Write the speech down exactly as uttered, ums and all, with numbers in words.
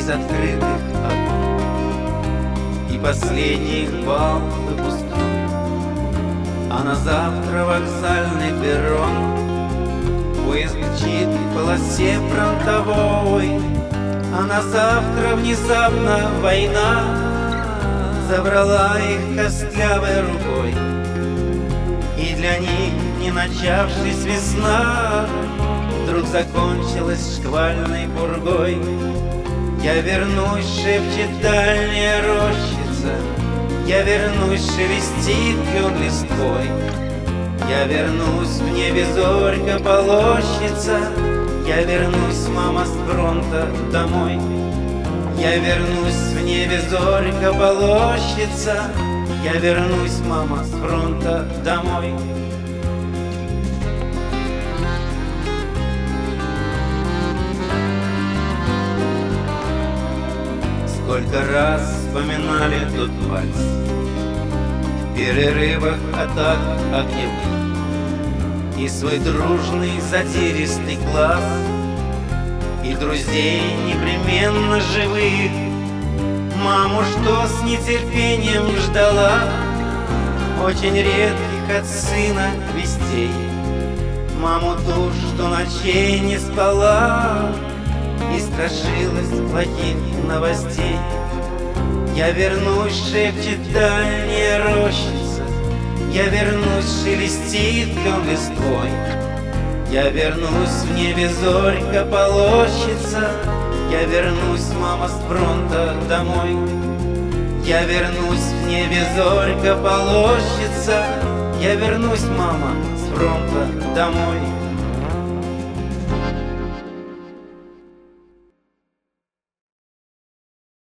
из открытых окон, и последний бал выпускной. А на завтра вокзальный перрон, поезд мчит в полосе фронтовой. А на завтра внезапно война забрала их костлявой рукой. И для них не начавшись весна вдруг закончилась шквальной пургой. Я вернусь, шепчет дальняя рощица, я вернусь, шелестит клен листвой. Я вернусь, в небе зорька полощется, я вернусь, мама, с фронта домой. Я вернусь, в небе зорька полощется, я вернусь, мама, с фронта домой. Сколько раз вспоминали тот вальс в перерывах атак огневых, и свой дружный задиристый класс, и друзей непременно живых. Маму, что с нетерпением ждала очень редких от сына вестей. Маму ту, что ночей не спала и страшилась плохих новостей. Я вернусь, шепчет дальняя рощица, я вернусь, шелестит клен листвой. Я вернусь, в небе зорька полощется, я вернусь, мама, с фронта домой. Я вернусь, в небе зорька полощется, я вернусь, мама, с фронта домой.